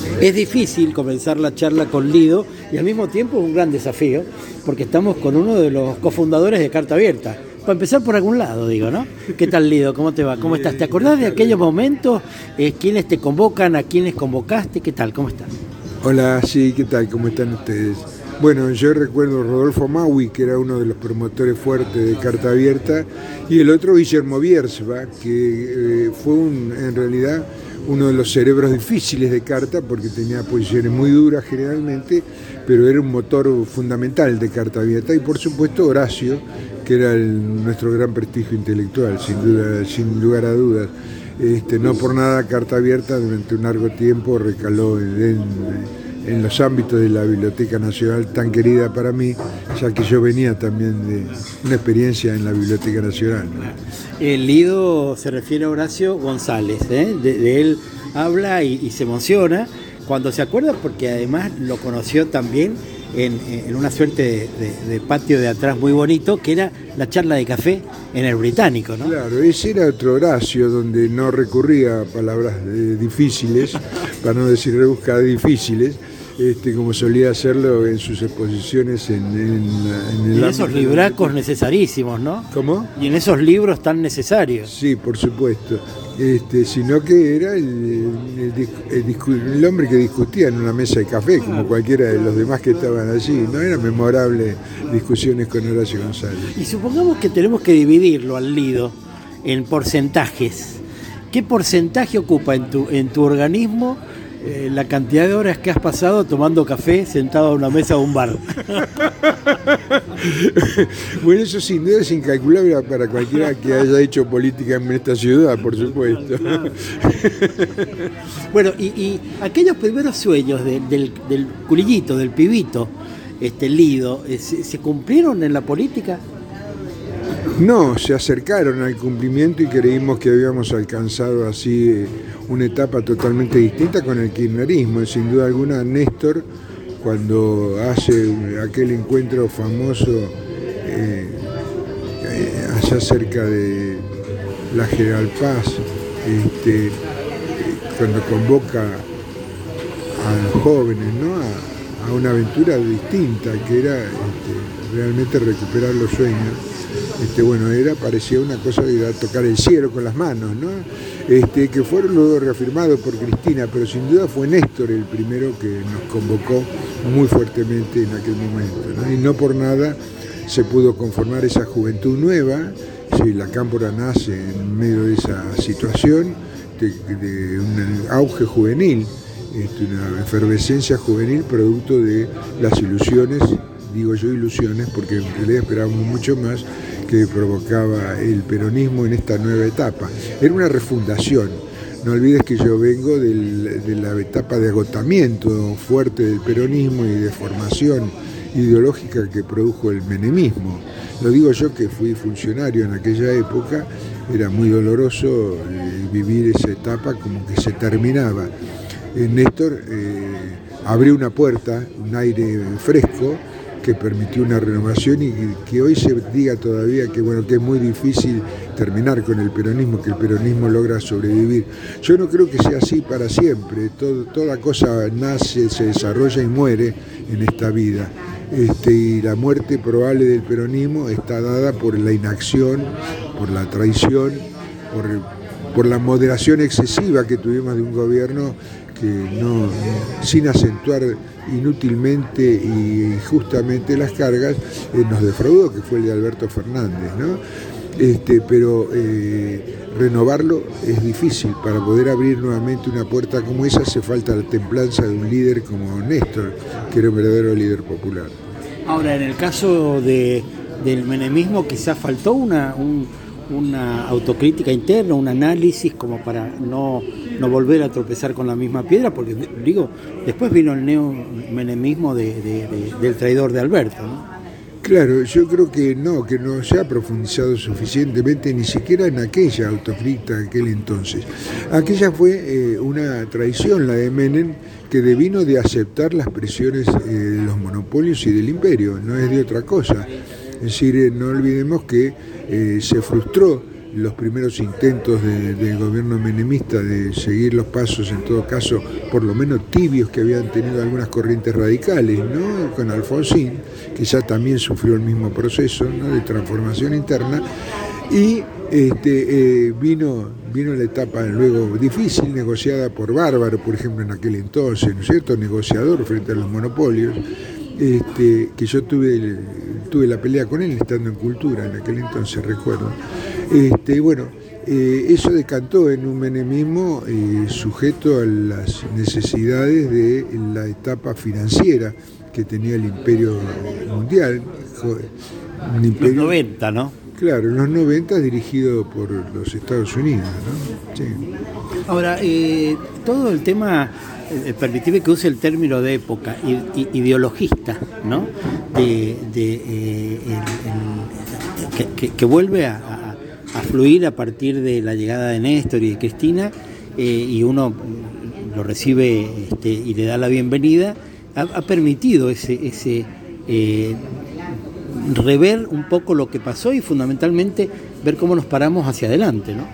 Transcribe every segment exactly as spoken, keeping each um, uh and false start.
Es difícil comenzar la charla con Lido y al mismo tiempo un gran desafío, porque estamos con uno de los cofundadores de Carta Abierta. Para empezar por algún lado, digo, ¿no? ¿Qué tal, Lido? ¿Cómo te va? ¿Cómo estás? ¿Te acordás de aquellos momentos? Eh, ¿Quiénes te convocan? ¿A quiénes convocaste? ¿Qué tal? ¿Cómo estás? Hola, sí, ¿qué tal? ¿Cómo están ustedes? Bueno, yo recuerdo a Rodolfo Maui, que era uno de los promotores fuertes de Carta Abierta, y el otro Guillermo Biersba, que eh, fue un, en realidad uno de los cerebros difíciles de Carta, porque tenía posiciones muy duras generalmente, pero era un motor fundamental de Carta Abierta, y por supuesto Horacio, que era el, nuestro gran prestigio intelectual, sin duda, sin lugar a dudas. Este, no por nada Carta Abierta durante un largo tiempo recaló en, en, en los ámbitos de la Biblioteca Nacional, tan querida para mí, ya que yo venía también de una experiencia en la Biblioteca Nacional, ¿no? El Lido se refiere a Horacio González, ¿eh? de, de él habla y, y se emociona cuando se acuerda, porque además lo conoció también en, en una suerte de, de, de patio de atrás muy bonito, que era la charla de café en el Británico, ¿no? Claro, ese era otro Horacio, donde no recurría a palabras eh, difíciles, para no decir rebuscadas, difíciles, este, como solía hacerlo en sus exposiciones en, en, en el... Y en esos libracos necesarísimos, ¿no? ¿Cómo? Y en esos libros tan necesarios. Sí, por supuesto. Este, sino que era el, el, el, el hombre que discutía en una mesa de café, como cualquiera de los demás que estaban allí. No eran memorables discusiones con Horacio González. Y supongamos que tenemos que dividirlo al Lido en porcentajes. ¿Qué porcentaje ocupa en tu, en tu organismo eh, la cantidad de horas que has pasado tomando café sentado a una mesa de un bar? Bueno, eso sin duda es incalculable para cualquiera que haya hecho política en esta ciudad, por supuesto. Bueno, y, y aquellos primeros sueños de, del, del culillito, del pibito, este Lido, ¿se, ¿se cumplieron en la política? No, se acercaron al cumplimiento y creímos que habíamos alcanzado así una etapa totalmente distinta con el kirchnerismo. Sin duda alguna, Néstor, cuando hace aquel encuentro famoso eh, eh, allá cerca de la General Paz, este, eh, cuando convoca a los jóvenes, ¿no? a, a una aventura distinta, que era este, realmente recuperar los sueños. Este, bueno, era, parecía una cosa de ir a tocar el cielo con las manos, ¿no? Este, que fueron luego reafirmados por Cristina, pero sin duda fue Néstor el primero que nos convocó muy fuertemente en aquel momento, ¿no? Y no por nada se pudo conformar esa juventud nueva. Sí, la Cámpora nace en medio de esa situación, de, de un auge juvenil, este, una efervescencia juvenil producto de las ilusiones, digo yo ilusiones, porque en realidad esperábamos mucho más, que provocaba el peronismo en esta nueva etapa. Era una refundación. No olvides que yo vengo del, de la etapa de agotamiento fuerte del peronismo y de formación ideológica que produjo el menemismo. Lo digo yo, que fui funcionario en aquella época, era muy doloroso eh, vivir esa etapa como que se terminaba. Eh, Néstor eh, abrió una puerta, un aire fresco, que permitió una renovación y que hoy se diga todavía que bueno, que es muy difícil terminar con el peronismo, que el peronismo logra sobrevivir. Yo no creo que sea así para siempre. Todo, toda cosa nace, se desarrolla y muere en esta vida. Este, y la muerte probable del peronismo está dada por la inacción, por la traición, por, por la moderación excesiva que tuvimos de un gobierno que no, sin acentuar inútilmente y injustamente las cargas, eh, nos defraudó, que fue el de Alberto Fernández, ¿no? Este, pero eh, renovarlo es difícil. Para poder abrir nuevamente una puerta como esa hace falta la templanza de un líder como Néstor, que era un verdadero líder popular. Ahora, en el caso de, del menemismo quizás faltó una, un, una autocrítica interna, un análisis como para no, no volver a tropezar con la misma piedra, porque digo, después vino el neo-menemismo de, de, de, del traidor de Alberto, ¿no? Claro, yo creo que no, que no se ha profundizado suficientemente, ni siquiera en aquella autocrítica de aquel entonces. Aquella fue eh, una traición, la de Menem, que devino de aceptar las presiones eh, de los monopolios y del imperio, no es de otra cosa. Es decir, eh, no olvidemos que eh, se frustró los primeros intentos de, del gobierno menemista de seguir los pasos, en todo caso, por lo menos tibios, que habían tenido algunas corrientes radicales, ¿no? Con Alfonsín, que ya también sufrió el mismo proceso, ¿no?, de transformación interna, y este, eh, vino, vino la etapa luego difícil, negociada por Bárbaro, por ejemplo, en aquel entonces, ¿no es cierto?, negociador frente a los monopolios, este, que yo tuve, tuve la pelea con él estando en Cultura en aquel entonces, recuerdo. Este, bueno, eh, eso decantó en un menemismo eh, sujeto a las necesidades de la etapa financiera que tenía el imperio mundial. Un imperio, los noventa, ¿no? Claro, en los noventa, dirigido por los Estados Unidos, ¿no? Sí. Ahora, eh, todo el tema, eh, permitime que use el término de época, ideologista, ¿no? De, de, eh, el, el, que, que, que vuelve a, a, a fluir a partir de la llegada de Néstor y de Cristina, eh, y uno lo recibe este, y le da la bienvenida, ha, ha permitido ese... ese eh, rever un poco lo que pasó y fundamentalmente ver cómo nos paramos hacia adelante, ¿no?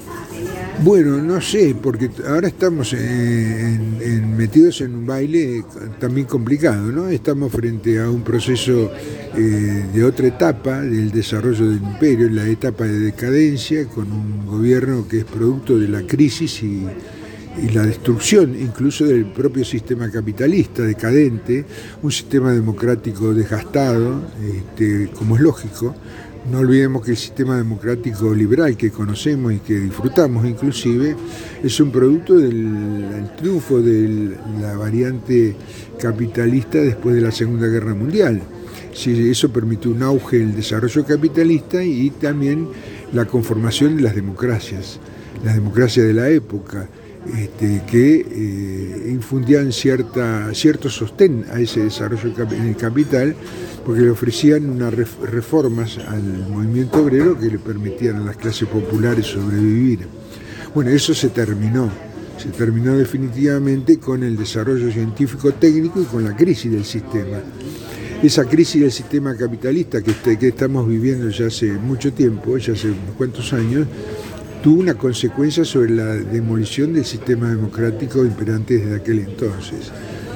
Bueno, no sé, porque ahora estamos en, en, metidos en un baile también complicado, ¿no? Estamos frente a un proceso eh, de otra etapa del desarrollo del imperio, la etapa de decadencia, con un gobierno que es producto de la crisis y y la destrucción incluso del propio sistema capitalista decadente, un sistema democrático desgastado, este, como es lógico. No olvidemos que el sistema democrático liberal que conocemos y que disfrutamos inclusive es un producto del, del triunfo de la variante capitalista después de la Segunda Guerra Mundial. Sí, eso permitió un auge del desarrollo capitalista y también la conformación de las democracias, las democracias de la época. Este, que eh, infundían cierta, cierto sostén a ese desarrollo en el capital, porque le ofrecían unas reformas al movimiento obrero que le permitían a las clases populares sobrevivir. Bueno, eso se terminó, se terminó definitivamente con el desarrollo científico-técnico y con la crisis del sistema. Esa crisis del sistema capitalista que, que estamos viviendo ya hace mucho tiempo, ya hace unos cuantos años, tuvo una consecuencia sobre la demolición del sistema democrático imperante desde aquel entonces.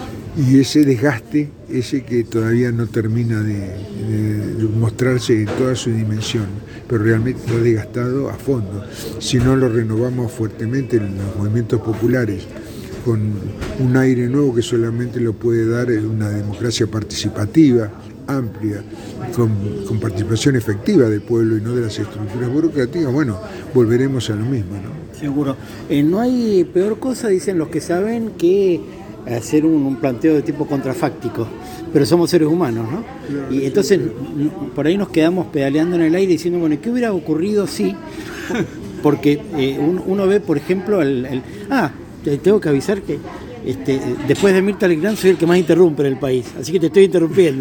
Y ese desgaste, ese que todavía no termina de, de mostrarse en toda su dimensión, pero realmente está desgastado a fondo. Si no lo renovamos fuertemente en los movimientos populares, con un aire nuevo que solamente lo puede dar una democracia participativa, amplia, con, con participación efectiva del pueblo y no de las estructuras burocráticas, bueno, volveremos a lo mismo, ¿no? Seguro. Eh, no hay peor cosa, dicen los que saben, que hacer un, un planteo de tipo contrafáctico, pero somos seres humanos, ¿no? Claro, y entonces sí. Por ahí nos quedamos pedaleando en el aire diciendo, bueno, ¿qué hubiera ocurrido si? Porque eh, uno, uno ve, por ejemplo, el, el... Ah, te tengo que avisar que Este, después de Mirta Legrand soy el que más interrumpe en el país, así que te estoy interrumpiendo.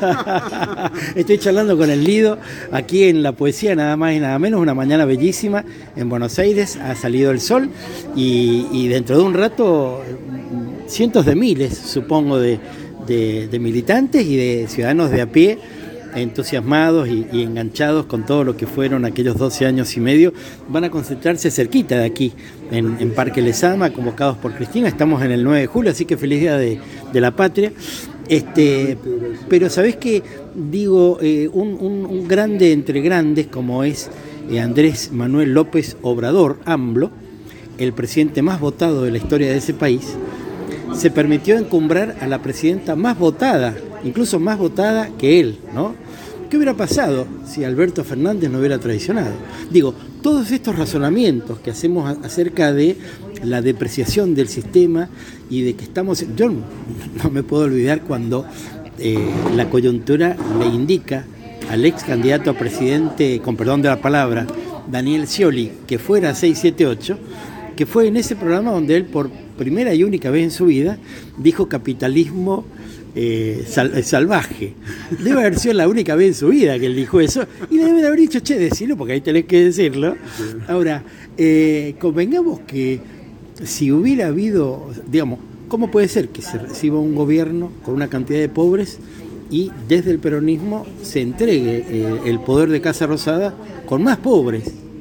Estoy charlando con el Lido aquí en La Poesía, nada más y nada menos, una mañana bellísima en Buenos Aires, ha salido el sol y, y dentro de un rato cientos de miles, supongo, de, de, de militantes y de ciudadanos de a pie, entusiasmados y, y enganchados con todo lo que fueron aquellos doce años y medio, van a concentrarse cerquita de aquí, en, en Parque Lezama, convocados por Cristina. Estamos en el nueve de julio, así que feliz día de, de la patria. Este, pero sabés que digo, eh, un, un, un grande entre grandes como es eh, Andrés Manuel López Obrador, AMLO, el presidente más votado de la historia de ese país, se permitió encumbrar a la presidenta más votada, incluso más votada que él, ¿no? ¿Qué hubiera pasado si Alberto Fernández no hubiera traicionado? Digo, todos estos razonamientos que hacemos acerca de la depreciación del sistema y de que estamos... Yo no me puedo olvidar cuando eh, la coyuntura le indica al ex candidato a presidente, con perdón de la palabra, Daniel Scioli, que fuera a seis siete ocho, que fue en ese programa donde él por primera y única vez en su vida dijo capitalismo eh, sal, salvaje. Debe haber sido la única vez en su vida que él dijo eso y le deben haber dicho, che, decilo porque ahí tenés que decirlo. Ahora, eh, convengamos que si hubiera habido, digamos, ¿cómo puede ser que se reciba un gobierno con una cantidad de pobres y desde el peronismo se entregue eh, el poder de Casa Rosada con más pobres?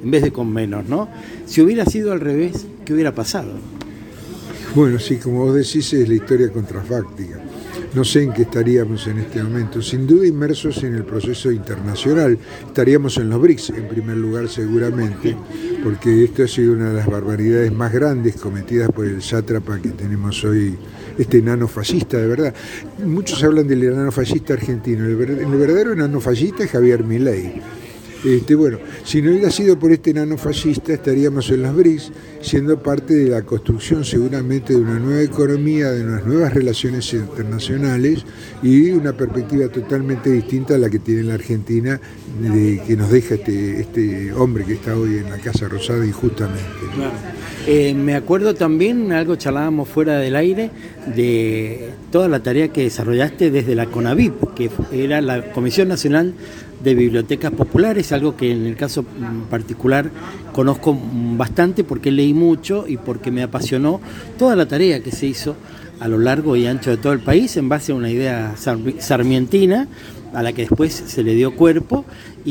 en vez de con menos, ¿no? Si hubiera sido al revés, ¿qué hubiera pasado? Bueno, sí, como vos decís, es la historia contrafáctica. No sé en qué estaríamos en este momento. Sin duda inmersos en el proceso internacional. Estaríamos en los B R I C S, en primer lugar, seguramente, porque esto ha sido una de las barbaridades más grandes cometidas por el sátrapa que tenemos hoy, este enano fascista, de verdad. Muchos hablan del enano fascista argentino. El, ver, el verdadero enano fascista es Javier Milei. Este, bueno, si no hubiera sido por este enano fascista, estaríamos en los B R I C S, siendo parte de la construcción seguramente de una nueva economía, de unas nuevas relaciones internacionales y una perspectiva totalmente distinta a la que tiene la Argentina, de, que nos deja este, este hombre que está hoy en la Casa Rosada injustamente. Claro. Eh, me acuerdo también, algo charlábamos fuera del aire, de toda la tarea que desarrollaste desde la CONAVIP, que era la Comisión Nacional de Bibliotecas Populares, algo que en el caso particular conozco bastante porque leí mucho y porque me apasionó toda la tarea que se hizo a lo largo y ancho de todo el país en base a una idea sarmientina a la que después se le dio cuerpo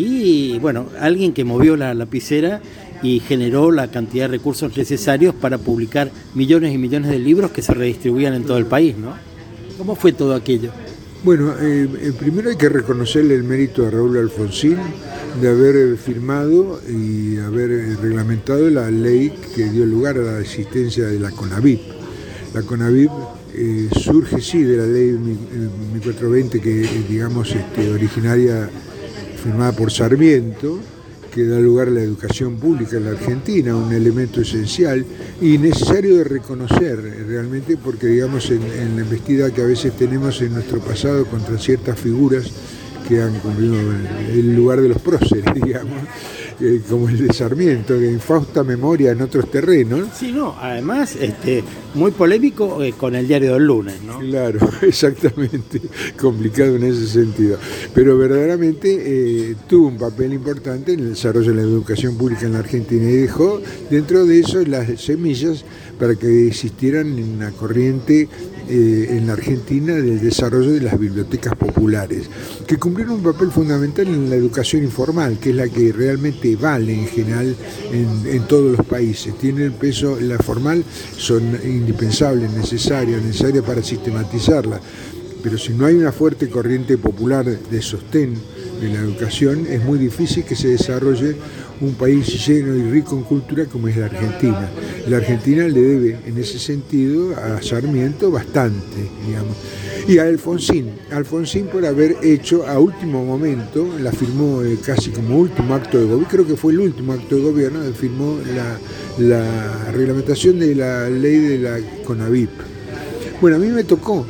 y bueno, alguien que movió la lapicera y generó la cantidad de recursos necesarios para publicar millones y millones de libros que se redistribuían en todo el país, ¿no? ¿Cómo fue todo aquello? Bueno, eh, primero hay que reconocerle el mérito a Raúl Alfonsín de haber firmado y haber reglamentado la ley que dio lugar a la existencia de la CONAVIP. La CONAVIP eh, surge, sí, de la ley mil cuatrocientos veinte, que digamos este, originaria, firmada por Sarmiento, que da lugar a la educación pública en la Argentina, un elemento esencial y necesario de reconocer realmente, porque digamos en, en la embestida que a veces tenemos en nuestro pasado contra ciertas figuras que han cumplido el lugar de los próceres, digamos, eh, como el de Sarmiento, de infausta memoria en otros terrenos. Sí, no, además este, muy polémico eh, con el diario del lunes, ¿no? Claro, exactamente, complicado en ese sentido. Pero verdaderamente eh, tuvo un papel importante en el desarrollo de la educación pública en la Argentina y dejó dentro de eso las semillas para que existieran una corriente eh, en la Argentina del desarrollo de las bibliotecas populares, que cumplieron un papel fundamental en la educación informal, que es la que realmente vale en general en, en todos los países. Tiene el peso, la formal son indispensables, necesarias, necesarias para sistematizarla, pero si no hay una fuerte corriente popular de sostén de la educación, es muy difícil que se desarrolle un país lleno y rico en cultura como es la Argentina. La Argentina le debe en ese sentido a Sarmiento bastante, digamos. Y a Alfonsín, Alfonsín por haber hecho a último momento, la firmó eh, casi como último acto de gobierno, creo que fue el último acto de gobierno, firmó la, la reglamentación de la ley de la CONAVIP. Bueno, a mí me tocó,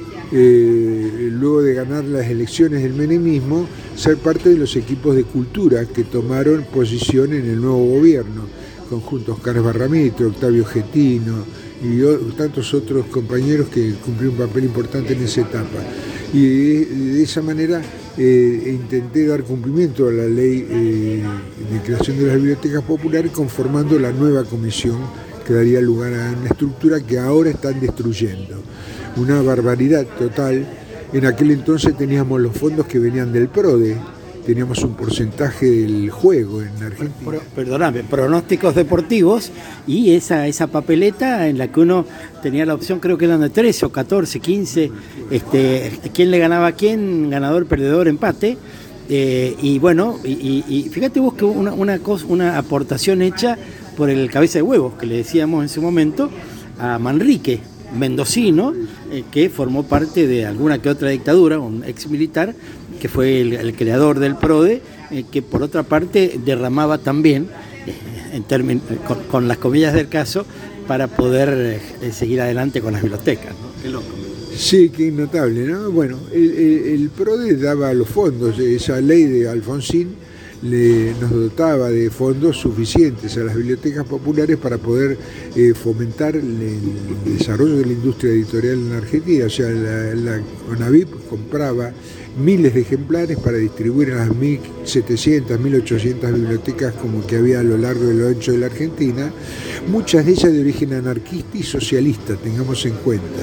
eh, luego de ganar las elecciones del menemismo, ser parte de los equipos de cultura que tomaron posición en el nuevo gobierno, conjunto Oscar Barramito, Octavio Getino y tantos otros compañeros que cumplieron un papel importante en esa etapa. Y de, de esa manera eh, intenté dar cumplimiento a la ley eh, de creación de las bibliotecas populares, conformando la nueva comisión que daría lugar a una estructura que ahora están destruyendo. Una barbaridad total. En aquel entonces teníamos los fondos que venían del PRODE, teníamos un porcentaje del juego en Argentina. Pro, perdóname, pronósticos deportivos y esa, esa papeleta en la que uno tenía la opción, creo que eran de trece o catorce, quince, este, quién le ganaba a quién, ganador, perdedor, empate. Eh, y bueno, y, y, y fíjate vos que una, una, cosa, una aportación hecha por el cabeza de huevos, que le decíamos en su momento, a Manrique, mendocino, eh, que formó parte de alguna que otra dictadura, un ex militar, que fue el, el creador del PRODE, eh, que por otra parte derramaba también, eh, en términos, con, con las comillas del caso, para poder eh, seguir adelante con las bibliotecas, ¿no? Qué loco. Sí, qué notable, ¿no? Bueno, el, el, el PRODE daba los fondos, esa ley de Alfonsín le, nos dotaba de fondos suficientes a las bibliotecas populares para poder eh, fomentar el, el desarrollo de la industria editorial en la Argentina. O sea, la, la CONAVIP compraba miles de ejemplares para distribuir a las mil setecientas, mil ochocientas bibliotecas como que había a lo largo y lo ancho de la Argentina, muchas de ellas de origen anarquista y socialista, tengamos en cuenta.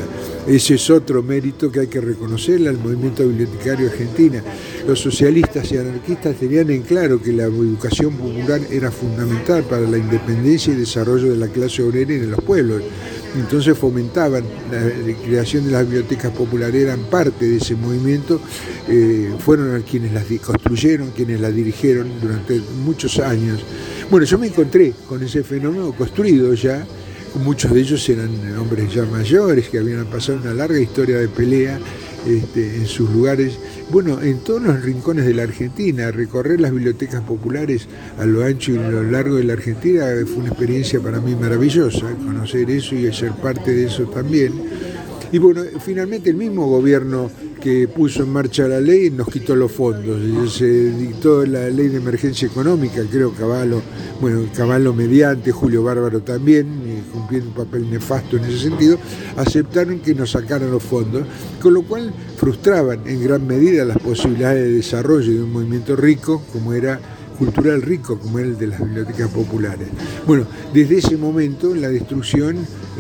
Ese es otro mérito que hay que reconocerle al movimiento bibliotecario argentino. Los socialistas y anarquistas tenían en claro que la educación popular era fundamental para la independencia y desarrollo de la clase obrera y de los pueblos. Entonces fomentaban la creación de las bibliotecas populares, eran parte de ese movimiento, eh, fueron quienes las construyeron, quienes las dirigieron durante muchos años. Bueno, yo me encontré con ese fenómeno construido ya, muchos de ellos eran hombres ya mayores que habían pasado una larga historia de pelea este, en sus lugares. Bueno, en todos los rincones de la Argentina, recorrer las bibliotecas populares a lo ancho y a lo largo de la Argentina fue una experiencia para mí maravillosa, conocer eso y ser parte de eso también. Y bueno, finalmente el mismo gobierno que puso en marcha la ley nos quitó los fondos. Se dictó la ley de emergencia económica, creo Cavallo, bueno, Cavallo mediante, Julio Bárbaro también, cumpliendo un papel nefasto en ese sentido, aceptaron que nos sacaran los fondos, con lo cual frustraban en gran medida las posibilidades de desarrollo de un movimiento rico como era cultural rico como era el de las bibliotecas populares. Bueno, desde ese momento la destrucción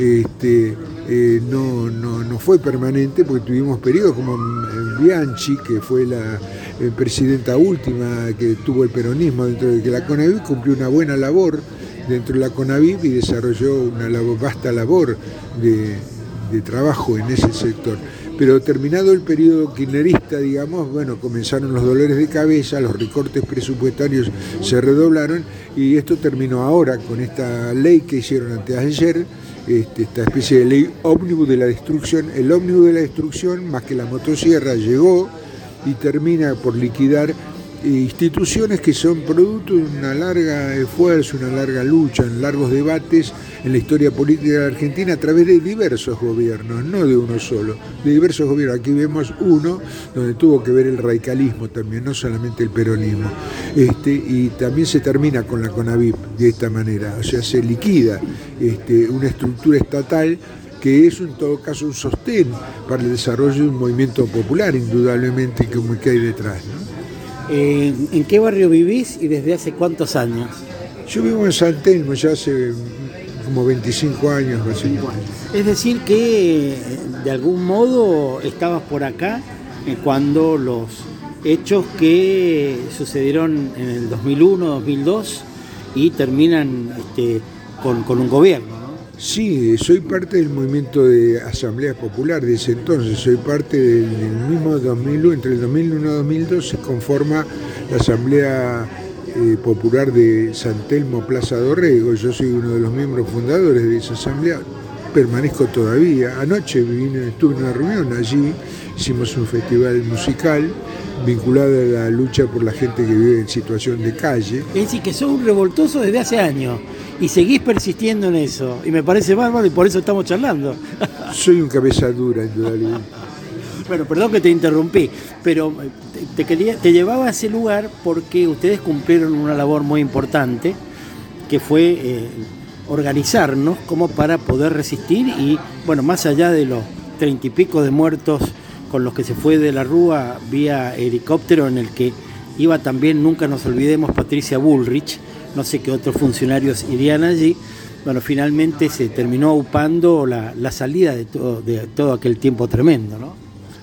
este, eh, no, no, no fue permanente, porque tuvimos periodos como Bianchi, que fue la eh, presidenta última que tuvo el peronismo dentro de que la CONAVIP cumplió una buena labor dentro de la CONAVIP y desarrolló una labor, vasta labor de, de trabajo en ese sector. Pero terminado el periodo kirchnerista, digamos, bueno, comenzaron los dolores de cabeza, los recortes presupuestarios se redoblaron y esto terminó ahora con esta ley que hicieron antes de ayer, este, esta especie de ley ómnibus de la destrucción. El ómnibus de la destrucción, más que la motosierra, llegó y termina por liquidar instituciones que son producto de una larga esfuerzo, una larga lucha, en largos debates en la historia política de la Argentina a través de diversos gobiernos, no de uno solo, de diversos gobiernos. Aquí vemos uno donde tuvo que ver el radicalismo también, no solamente el peronismo. Este, y también se termina con la CONAVIP de esta manera, o sea, se liquida este, una estructura estatal que es en todo caso un sostén para el desarrollo de un movimiento popular, indudablemente, como que hay detrás, ¿no? Eh, ¿En qué barrio vivís y desde hace cuántos años? Yo vivo en San Telmo ya hace como veinticinco años. Básicamente. Es decir que de algún modo estabas por acá cuando los hechos que sucedieron en el dos mil uno, dos mil dos y terminan este, con, con un gobierno, ¿no? Sí, soy parte del movimiento de Asamblea Popular de ese entonces, soy parte del, del mismo dos mil uno, entre el dos mil uno y dos mil dos se conforma la Asamblea eh, Popular de San Telmo Plaza Dorrego. Yo soy uno de los miembros fundadores de esa asamblea, permanezco todavía. Anoche vine, estuve en una reunión allí, hicimos un festival musical vinculado a la lucha por la gente que vive en situación de calle. Es decir, que sos un revoltoso desde hace años y seguís persistiendo en eso, y me parece bárbaro y por eso estamos charlando. Soy un cabeza dura, indudablemente. Bueno, perdón que te interrumpí, pero te, quería, te llevaba a ese lugar porque ustedes cumplieron una labor muy importante, que fue eh, organizarnos como para poder resistir y, bueno, más allá de los treinta y pico de muertos con los que se fue de la Rúa vía helicóptero, en el que iba también, nunca nos olvidemos, Patricia Bullrich, no sé qué otros funcionarios irían allí. Bueno, finalmente se terminó aupando la, la salida de todo, de todo aquel tiempo tremendo, ¿no?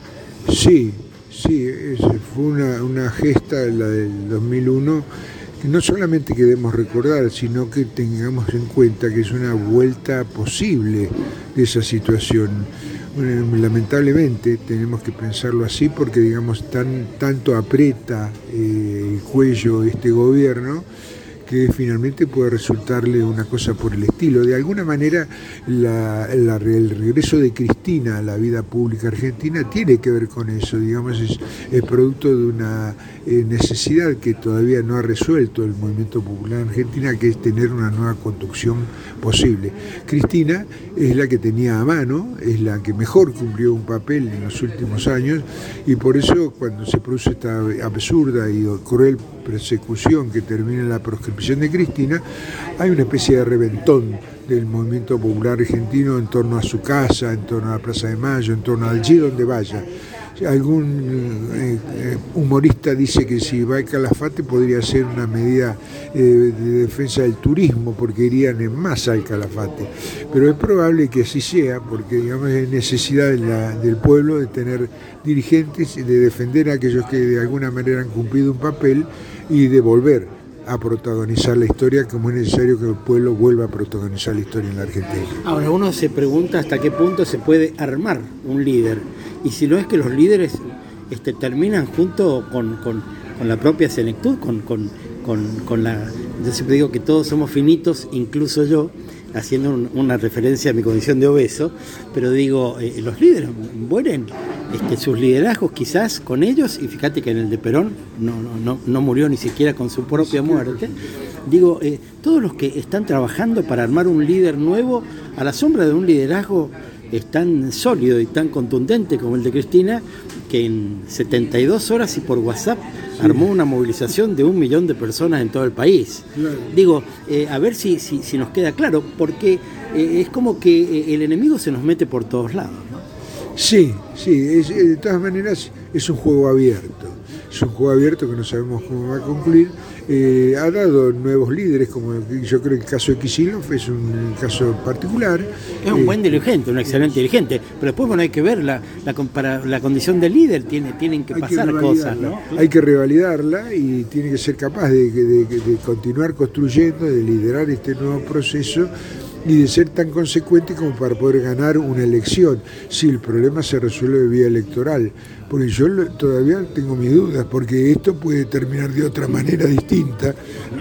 Sí, sí, fue una, una gesta, la del dos mil uno, que no solamente queremos recordar, sino que tengamos en cuenta que es una vuelta posible de esa situación. Bueno, lamentablemente tenemos que pensarlo así porque, digamos, tan, tanto aprieta eh, el cuello este gobierno que finalmente puede resultarle una cosa por el estilo. De alguna manera, la, la, el regreso de Cristina a la vida pública argentina tiene que ver con eso, digamos, es, es producto de una eh, necesidad que todavía no ha resuelto el movimiento popular en Argentina, que es tener una nueva conducción posible. Cristina es la que tenía a mano, es la que mejor cumplió un papel en los últimos años, y por eso cuando se produce esta absurda y cruel persecución que termina en la proscripción de Cristina, hay una especie de reventón del movimiento popular argentino en torno a su casa, en torno a la Plaza de Mayo, en torno al allí donde vaya. Algún eh, eh, humorista dice que si va el Calafate podría ser una medida eh, de defensa del turismo, porque irían en masa al Calafate. Pero es probable que así sea, porque digamos es necesidad de la, del pueblo de tener dirigentes, de defender a aquellos que de alguna manera han cumplido un papel y de volver a protagonizar la historia, como es necesario que el pueblo vuelva a protagonizar la historia en la Argentina. Ahora uno se pregunta hasta qué punto se puede armar un líder, y si no es que los líderes este, terminan junto con, con, con la propia senectud, con, con, con, con la... Yo siempre digo que todos somos finitos, incluso yo, haciendo un, una referencia a mi condición de obeso, pero digo, eh, los líderes mueren, este, sus liderazgos quizás con ellos, y fíjate que en el de Perón no, no, no murió ni siquiera con su propia muerte. Digo, eh, todos los que están trabajando para armar un líder nuevo, a la sombra de un liderazgo es tan sólido y tan contundente como el de Cristina, que en setenta y dos horas y por WhatsApp sí. armó una movilización de un millón de personas en todo el país. Claro. Digo, eh, a ver si, si, si nos queda claro, porque eh, es como que eh, el enemigo se nos mete por todos lados, ¿no? Sí, sí, es, de todas maneras es un juego abierto, es un juego abierto que no sabemos cómo va a concluir. Eh, ha dado nuevos líderes, como yo creo que el caso de Kicillof es un caso particular. Es un eh, buen dirigente, un excelente dirigente, pero después bueno hay que ver la, la, para la condición de líder, tiene, tienen que pasar que cosas, ¿no? Hay que revalidarla y tiene que ser capaz de, de, de continuar construyendo, de liderar este nuevo proceso y de ser tan consecuente como para poder ganar una elección. Si el problema se resuelve vía electoral, porque yo todavía tengo mis dudas, porque esto puede terminar de otra manera distinta,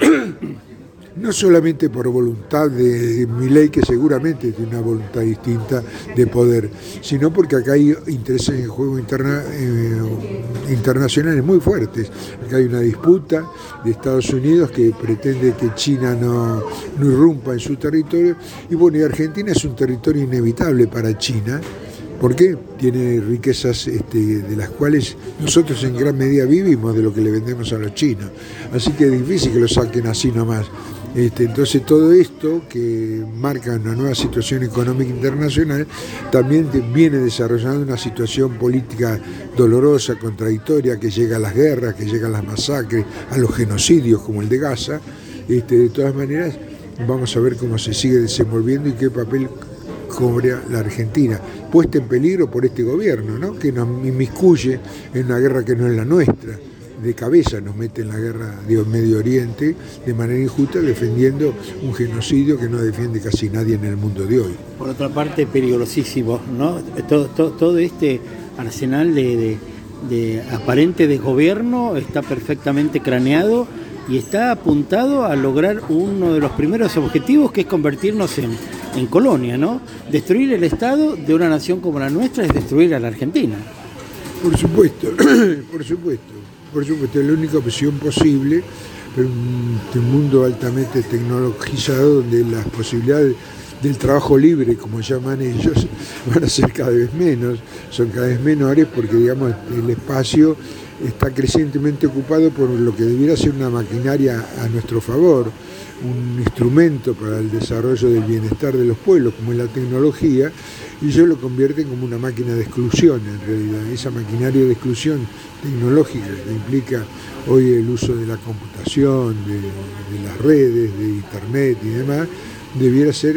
no solamente por voluntad de Milei, que seguramente tiene una voluntad distinta de poder, sino porque acá hay intereses en juego interna, eh, internacionales muy fuertes. Acá hay una disputa de Estados Unidos que pretende que China no, no irrumpa en su territorio, y bueno, y Argentina es un territorio inevitable para China, porque tiene riquezas este, de las cuales nosotros en gran medida vivimos de lo que le vendemos a los chinos, así que es difícil que lo saquen así nomás. Este, entonces todo esto que marca una nueva situación económica internacional también viene desarrollando una situación política dolorosa, contradictoria, que llega a las guerras, que llega a las masacres, a los genocidios como el de Gaza. Este, de todas maneras vamos a ver cómo se sigue desenvolviendo y qué papel cobra la Argentina, puesta en peligro por este gobierno, ¿no? Que nos inmiscuye en una guerra que no es la nuestra. De cabeza nos mete en la guerra de Medio Oriente de manera injusta, defendiendo un genocidio que no defiende casi nadie en el mundo de hoy. Por otra parte, peligrosísimo, ¿no? Todo, todo, todo este arsenal de, de, de aparente desgobierno está perfectamente craneado y está apuntado a lograr uno de los primeros objetivos, que es convertirnos en, en colonia, ¿no? Destruir el Estado de una nación como la nuestra es destruir a la Argentina. Por supuesto, por supuesto. Por supuesto, es la única opción posible, pero en un mundo altamente tecnologizado donde las posibilidades del trabajo libre, como llaman ellos, van a ser cada vez menos, son cada vez menores, porque digamos el espacio está crecientemente ocupado por lo que debiera ser una maquinaria a nuestro favor, un instrumento para el desarrollo del bienestar de los pueblos, como es la tecnología, y ellos lo convierten como una máquina de exclusión en realidad. Esa maquinaria de exclusión tecnológica que implica hoy el uso de la computación, de, de las redes, de internet y demás, debiera ser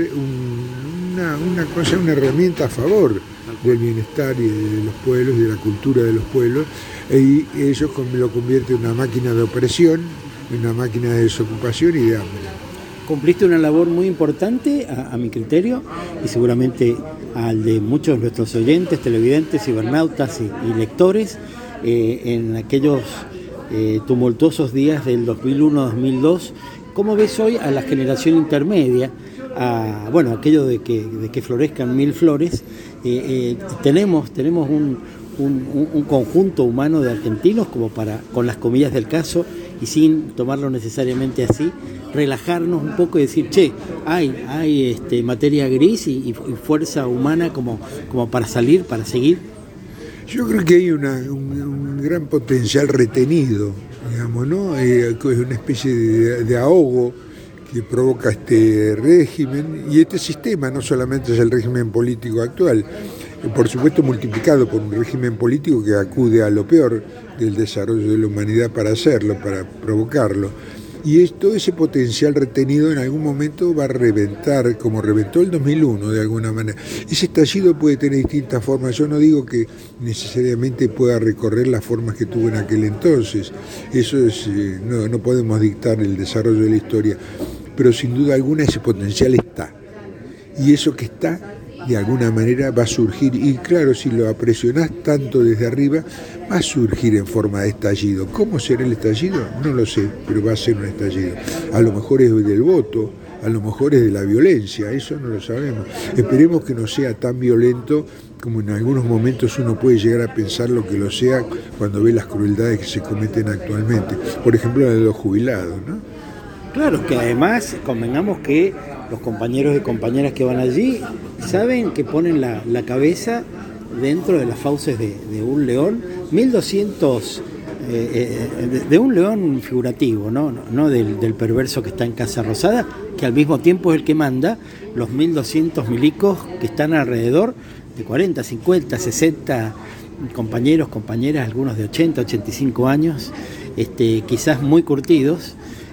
un, una, una cosa, una herramienta a favor del bienestar y de los pueblos, y de la cultura de los pueblos, y ellos lo convierten en una máquina de opresión, en una máquina de desocupación y de hambre. Cumpliste una labor muy importante, a, a mi criterio, y seguramente al de muchos de nuestros oyentes, televidentes, cibernautas y, y lectores, eh, en aquellos eh, tumultuosos días del dos mil uno dos mil dos. ¿Cómo ves hoy a la generación intermedia, a bueno, aquello de que, de que florezcan mil flores? Eh, eh, tenemos, tenemos un, un, un conjunto humano de argentinos como para, con las comillas del caso, y sin tomarlo necesariamente así, relajarnos un poco y decir, che, hay, hay este, materia gris y, y fuerza humana como, como para salir, para seguir. Yo creo que hay una, un, un gran potencial retenido, digamos, ¿no? Eh, es una especie de, de ahogo que provoca este régimen y este sistema, no solamente es el régimen político actual. por supuesto multiplicado por un régimen político que acude a lo peor del desarrollo de la humanidad para hacerlo, para provocarlo. Y es, todo ese potencial retenido en algún momento va a reventar, como reventó el dos mil uno de alguna manera. Ese estallido puede tener distintas formas. Yo no digo que necesariamente pueda recorrer las formas que tuvo en aquel entonces. Eso es, eh, no, no podemos dictar el desarrollo de la historia. Pero sin duda alguna ese potencial está. Y eso que está, de alguna manera va a surgir. Y claro, si lo presionás tanto desde arriba, va a surgir en forma de estallido. ¿Cómo será el estallido? No lo sé, pero va a ser un estallido. A lo mejor es del voto, a lo mejor es de la violencia, eso no lo sabemos. Esperemos que no sea tan violento como en algunos momentos uno puede llegar a pensar lo que lo sea cuando ve las crueldades que se cometen actualmente. Por ejemplo, la de los jubilados, ¿no? Claro, que además convengamos que los compañeros y compañeras que van allí saben que ponen la, la cabeza dentro de las fauces de, de un león, mil doscientos, eh, eh, de, de un león figurativo, no, no, no del, del perverso que está en Casa Rosada, que al mismo tiempo es el que manda los mil doscientos milicos que están alrededor de cuarenta, cincuenta, sesenta compañeros, compañeras, algunos de ochenta, ochenta y cinco años, este, quizás muy curtidos,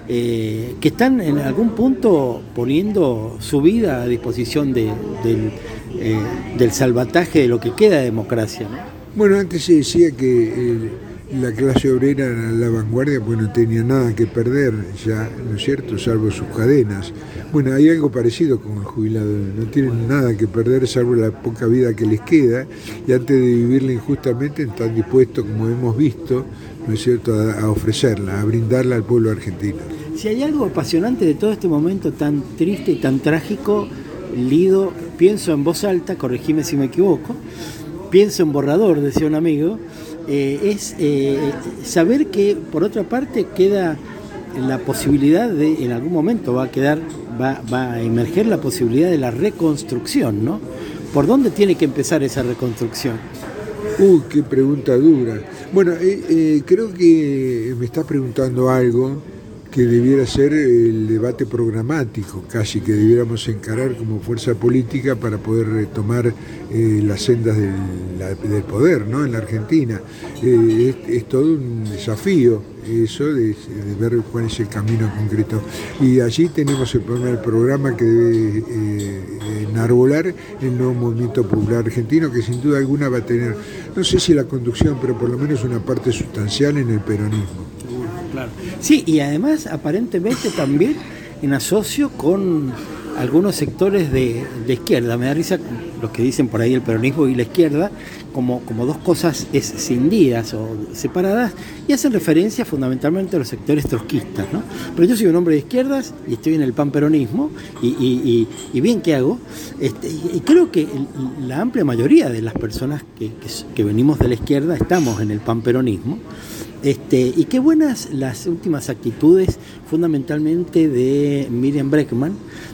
eh, que están en algún punto poniendo su vida a disposición de, del, eh, del salvataje de lo que queda de democracia, ¿no? Bueno, antes se decía que eh, la clase obrera era la vanguardia, pues no tenía nada que perder ya, ¿no es cierto?, salvo sus cadenas. Bueno, hay algo parecido con el jubilado, no tienen nada que perder salvo la poca vida que les queda, y antes de vivirla injustamente están dispuestos, como hemos visto, ¿no es cierto?, a, a ofrecerla, a brindarla al pueblo argentino. Si hay algo apasionante de todo este momento tan triste y tan trágico, Lido, pienso en voz alta, corregime si me equivoco, pienso en borrador, decía un amigo, eh, es eh, saber que por otra parte queda la posibilidad de, en algún momento va a quedar, va, va a emerger la posibilidad de la reconstrucción, ¿no? ¿Por dónde tiene que empezar esa reconstrucción? Uy, qué pregunta dura. Bueno, eh, eh, creo que me está preguntando algo que debiera ser el debate programático, casi que debiéramos encarar como fuerza política para poder retomar eh, las sendas del, la, del poder, ¿no?, en la Argentina. Eh, es, es todo un desafío eso de, de ver cuál es el camino concreto. Y allí tenemos el primer programa que debe eh, enarbolar el nuevo movimiento popular argentino, que sin duda alguna va a tener, no sé si la conducción, pero por lo menos una parte sustancial en el peronismo. Claro. Sí, y además aparentemente también en asocio con algunos sectores de, de izquierda. Me da risa los que dicen por ahí el peronismo y la izquierda como, como dos cosas escindidas o separadas, y hacen referencia fundamentalmente a los sectores trotskistas, ¿no? Pero yo soy un hombre de izquierdas y estoy en el panperonismo y, y, y, y bien, ¿qué hago? Este, y, y creo que el, la amplia mayoría de las personas que, que, que venimos de la izquierda estamos en el panperonismo. Este, y qué buenas las últimas actitudes, fundamentalmente de Miriam Bregman,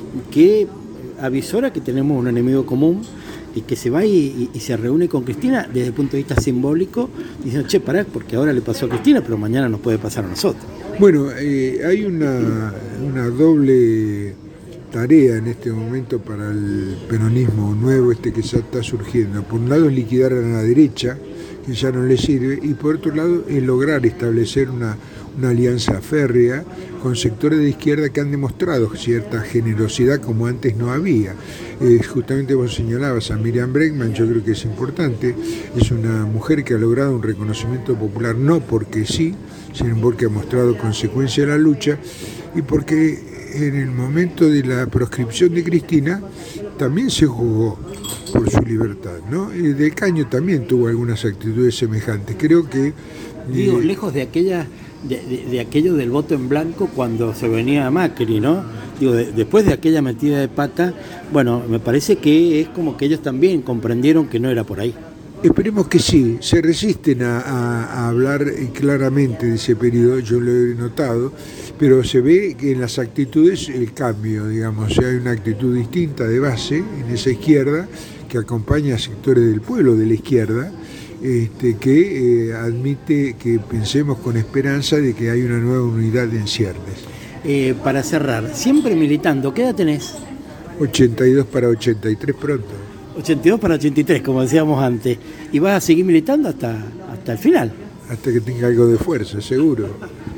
que avisora que tenemos un enemigo común y que se va y, y, y se reúne con Cristina desde el punto de vista simbólico, diciendo, che, pará, porque ahora le pasó a Cristina, pero mañana nos puede pasar a nosotros. Bueno, eh, hay una, una doble tarea en este momento para el peronismo nuevo este que ya está surgiendo. Por un lado es liquidar a la derecha, que ya no le sirve, y por otro lado es lograr establecer una, una alianza férrea con sectores de izquierda que han demostrado cierta generosidad como antes no había. Eh, justamente vos señalabas a Miriam Bregman, yo creo que es importante, es una mujer que ha logrado un reconocimiento popular no porque sí, sino porque ha mostrado consecuencia de la lucha, y porque en el momento de la proscripción de Cristina también se jugó por su libertad, ¿no? Y Del Caño también tuvo algunas actitudes semejantes. Creo que... Digo, eh, lejos de aquella de, de, de aquello del voto en blanco cuando se venía a Macri, ¿no? Digo, de, después de aquella metida de pata, bueno, me parece que es como que ellos también comprendieron que no era por ahí. Esperemos que sí, se resisten a, a, a hablar claramente de ese periodo, yo lo he notado, pero se ve que en las actitudes el cambio, digamos, o sea, hay una actitud distinta de base en esa izquierda que acompaña a sectores del pueblo de la izquierda, este, que eh, admite que pensemos con esperanza de que hay una nueva unidad en ciernes. Eh, para cerrar, siempre militando, ¿qué edad tenés? ochenta y dos para ochenta y tres pronto. ochenta y dos para ochenta y tres, como decíamos antes. ¿Y vas a seguir militando hasta, hasta el final? Hasta que tenga algo de fuerza, seguro.